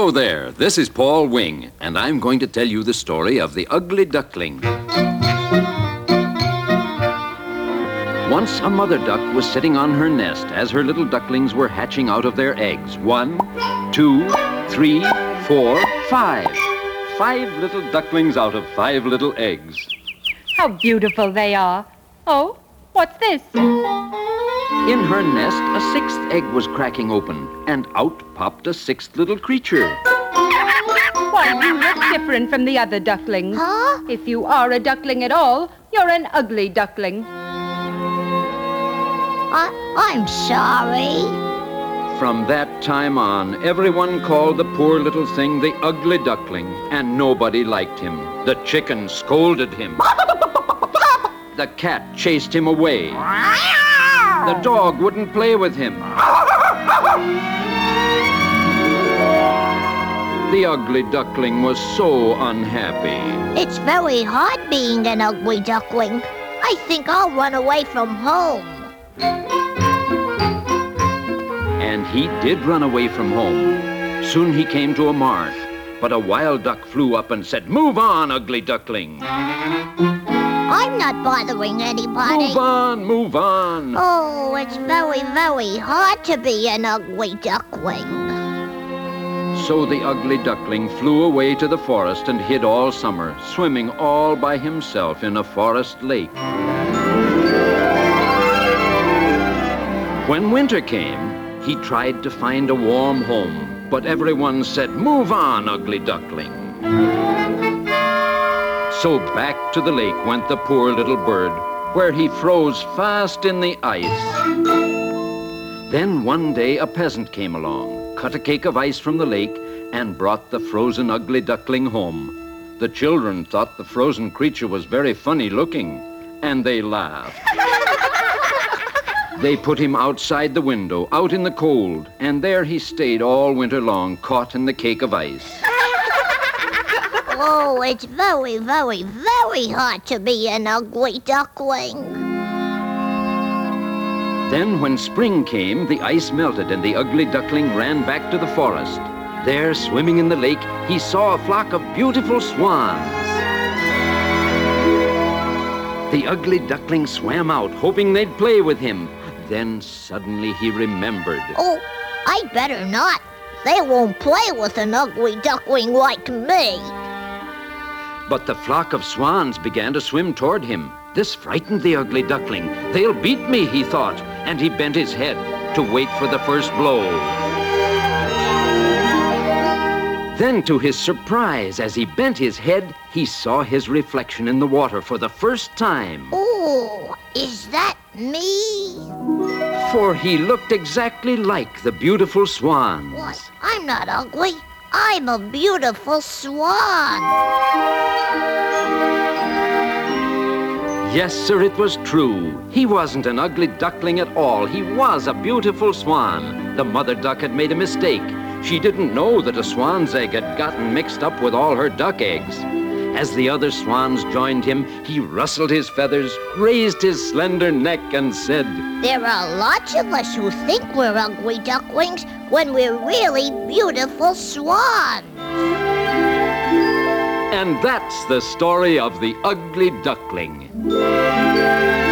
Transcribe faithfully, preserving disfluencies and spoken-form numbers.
Hello there, this is Paul Wing, and I'm going to tell you the story of the Ugly Duckling. Once a mother duck was sitting on her nest as her little ducklings were hatching out of their eggs. One, two, three, four, five. Five little ducklings out of five little eggs. How beautiful they are. Oh, what's this? In her nest, a sixth egg was cracking open, and out popped a sixth little creature. Why, you look different from the other ducklings. Huh? If you are a duckling at all, you're an ugly duckling. I, I'm sorry. From that time on, everyone called the poor little thing the Ugly Duckling, and nobody liked him. The chicken scolded him. The cat chased him away. The dog wouldn't play with him. The Ugly Duckling was so unhappy. It's very hard being an ugly duckling. I think I'll run away from home. And he did run away from home. Soon he came to a marsh, but a wild duck flew up and said, "Move on, Ugly Duckling." I'm not bothering anybody. Move on, move on. Oh, it's very, very hard to be an ugly duckling. So the Ugly Duckling flew away to the forest and hid all summer, swimming all by himself in a forest lake. When winter came, he tried to find a warm home, but everyone said, "Move on, Ugly Duckling." So back to the lake went the poor little bird, where he froze fast in the ice. Then one day a peasant came along, cut a cake of ice from the lake, and brought the frozen Ugly Duckling home. The children thought the frozen creature was very funny looking, and they laughed. They put him outside the window, out in the cold, and there he stayed all winter long, caught in the cake of ice. Oh, it's very, very, very hard to be an ugly duckling. Then when spring came, the ice melted and the Ugly Duckling ran back to the forest. There, swimming in the lake, he saw a flock of beautiful swans. The Ugly Duckling swam out, hoping they'd play with him. Then suddenly he remembered. Oh, I'd better not. They won't play with an ugly duckling like me. But the flock of swans began to swim toward him. This frightened the Ugly Duckling. "They'll beat me," he thought, and he bent his head to wait for the first blow. Then, to his surprise, as he bent his head, he saw his reflection in the water for the first time. Oh, is that me? For he looked exactly like the beautiful swans. What? I'm not ugly. I'm a beautiful swan. Yes, sir, it was true. He wasn't an ugly duckling at all. He was a beautiful swan. The mother duck had made a mistake. She didn't know that a swan's egg had gotten mixed up with all her duck eggs. As the other swans joined him, he rustled his feathers, raised his slender neck, and said, There are lots of us who think we're ugly ducklings when we're really beautiful swans. And that's the story of the Ugly Duckling.